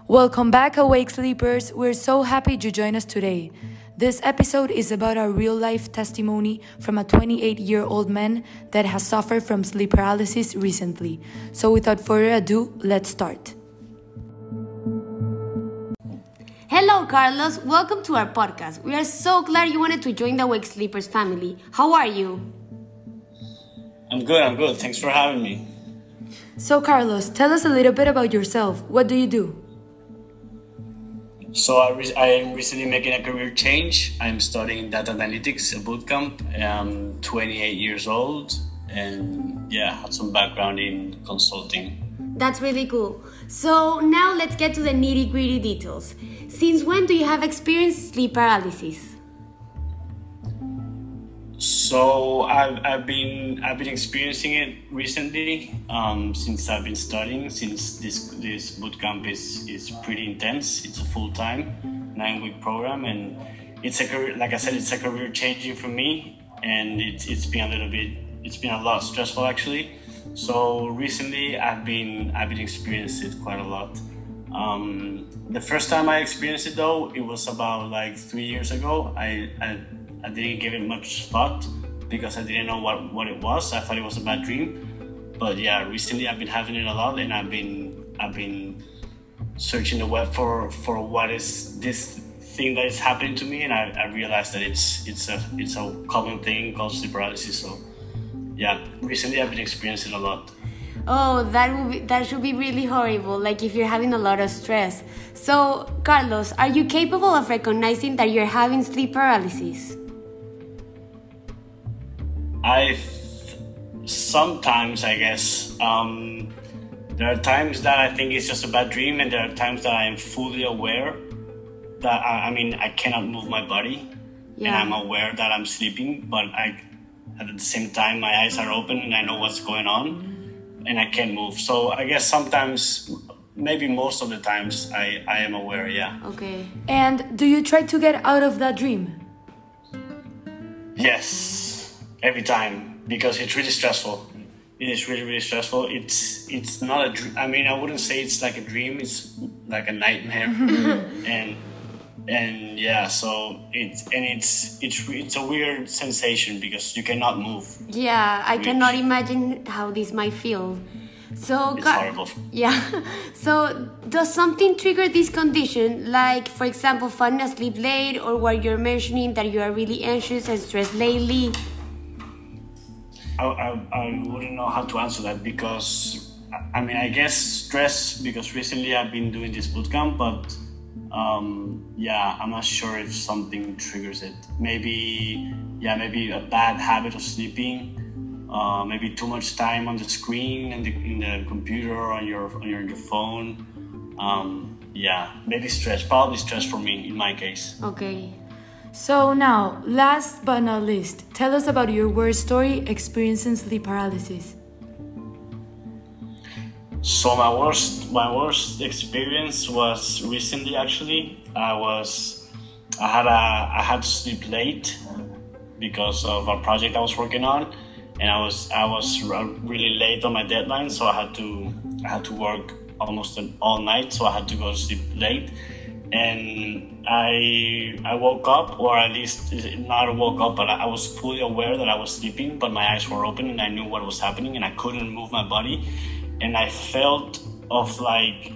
Welcome back, Awake Sleepers. We're so happy you joined us today. This episode is about a real life testimony from a 28-year-old man that has suffered from sleep paralysis recently. So, without further ado, let's start. Hello, Carlos. Welcome to our podcast. We are so glad you wanted to join the Awake Sleepers family. How are you? I'm good. Thanks for having me. So, Carlos, tell us a little bit about yourself. What do you do? So I am recently making a career change. I'm studying data analytics at bootcamp. I'm 28 years old and have some background in consulting. That's really cool. So now let's get to the nitty-gritty details. Since when do you have experienced sleep paralysis? So I've been experiencing it recently since I've been studying. Since this bootcamp is pretty intense. It's a full-time 9-week program, and it's a career. Like I said, it's a career changing for me, and it's been a lot stressful actually. So recently I've been experiencing it quite a lot. The first time I experienced it though, it was about like 3 years ago. I didn't give it much thought because I didn't know what it was. I thought it was a bad dream. But recently I've been having it a lot, and I've been searching the web for what is this thing that is happening to me, and I realized that it's a common thing called sleep paralysis. So recently I've been experiencing it a lot. Oh, that should be really horrible, like if you're having a lot of stress. So, Carlos, are you capable of recognizing that you're having sleep paralysis? Sometimes, I guess. There are times that I think it's just a bad dream, and there are times that I am fully aware that I cannot move my body, and I'm aware that I'm sleeping, but at the same time my eyes are open and I know what's going on, and I can't move. So I guess sometimes, maybe most of the times, I am aware. Yeah. Okay. And do you try to get out of that dream? Yes. Every time, because it's really stressful. It is really, really stressful. It's not a dream. I wouldn't say it's like a dream. It's like a nightmare. So it's a weird sensation because you cannot move. Yeah, I cannot imagine how this might feel. So it's horrible. Yeah. So does something trigger this condition? Like, for example, falling asleep late, or what you're mentioning that you are really anxious and stressed lately? I wouldn't know how to answer that because, I guess stress, because recently I've been doing this bootcamp, but I'm not sure if something triggers it. Maybe a bad habit of sleeping, maybe too much time on the screen and in the computer or on your phone. Maybe stress, probably stress for me in my case. Okay. So now, last but not least, tell us about your worst story experiencing sleep paralysis. So my worst experience was recently actually. I had to sleep late because of a project I was working on, and I was really late on my deadline, so I had to work almost all night, so I had to go to sleep late. And I woke up, or at least not woke up, but I was fully aware that I was sleeping, but my eyes were open and I knew what was happening, and I couldn't move my body, and I felt of like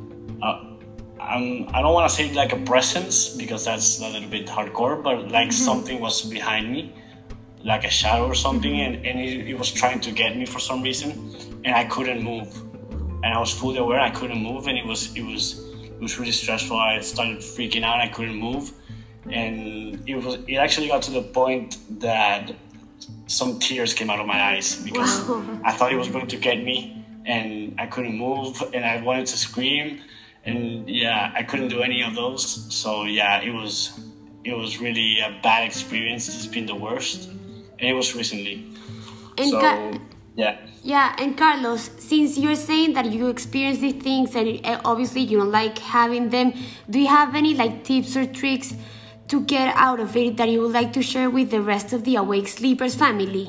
I don't want to say like a presence because that's a little bit hardcore, but like something was behind me, like a shadow or something, and it was trying to get me for some reason, and I couldn't move, and I was fully aware I couldn't move, and it was really stressful. I started freaking out. I couldn't move, and it actually got to the point that some tears came out of my eyes because I thought it was going to get me, and I couldn't move, and I wanted to scream, and I couldn't do any of those. So it was really a bad experience. It's been the worst, and it was recently. And and Carlos, since you're saying that you experience these things and obviously you don't like having them, do you have any like tips or tricks to get out of it that you would like to share with the rest of the Awake Sleepers family?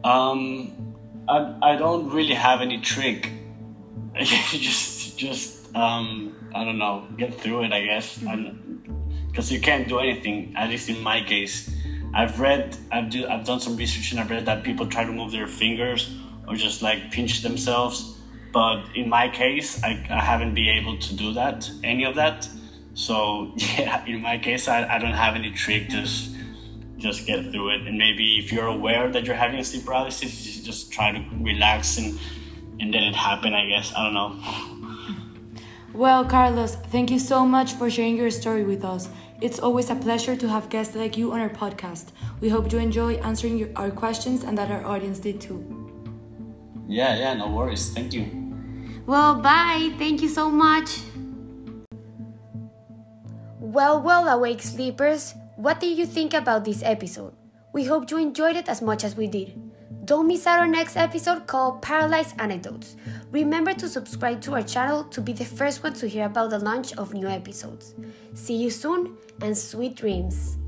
I don't really have any trick. just I don't know, get through it, I guess. Because you can't do anything, at least in my case. I've done some research and I've read that people try to move their fingers or just like pinch themselves. But in my case, I haven't been able to do that, any of that. So yeah, in my case, I don't have any trick, just get through it. And maybe if you're aware that you're having sleep paralysis, you just try to relax and let it happen, I guess. I don't know. Well, Carlos, thank you so much for sharing your story with us. It's always a pleasure to have guests like you on our podcast. We hope you enjoy answering our questions and that our audience did too. Yeah, no worries. Thank you. Well, bye. Thank you so much. Well, awake sleepers, what did you think about this episode? We hope you enjoyed it as much as we did. Don't miss out our next episode called Paralyzed Anecdotes. Remember to subscribe to our channel to be the first one to hear about the launch of new episodes. See you soon and sweet dreams.